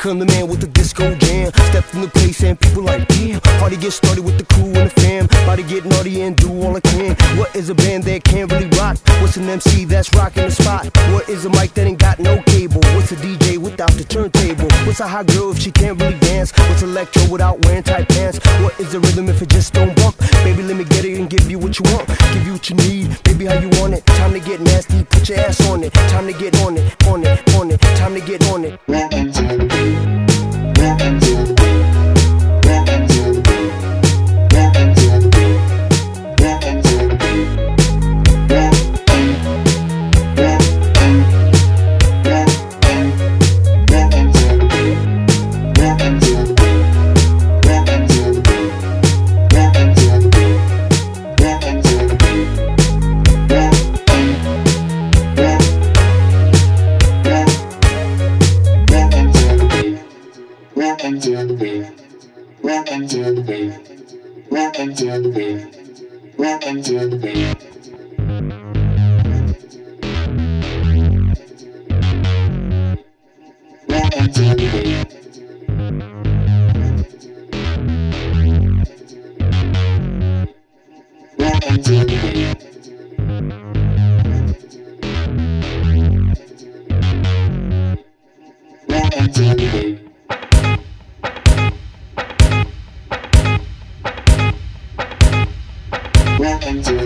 come the man with the disco jam. Stepped in the place and people like, damn. Party get started with the crew and the fam. About to get naughty and do all I can. What is a band that can't really rock? What's an MC that's rocking the spot? What is a mic that ain't got no cable? What's a DJ without the turntable? What's a hot girl if she can't really dance? What's electro without wearing tight pants? What is a rhythm if it just don't bump? Baby, let me get it and give you what you want. Give you what you need, baby, how you want it. Time to get nasty, put your ass on it. Time to get on it, on it, on it. Time to get on it. Rockin' to the beat, rockin' to the beat, rockin' to the beat, rockin' to the beat, rockin' to the beat, rockin', rockin', rockin', rockin' to the beat, rockin' to the beat, rockin' to the beat, rockin' to the beat, rockin' to the beat, rockin' to the beat, rockin' to the beat, rockin' to the beat, rockin' to the beat. Rockin' to the beat. Rockin' to the beat. Rockin' to the beat. Rockin' to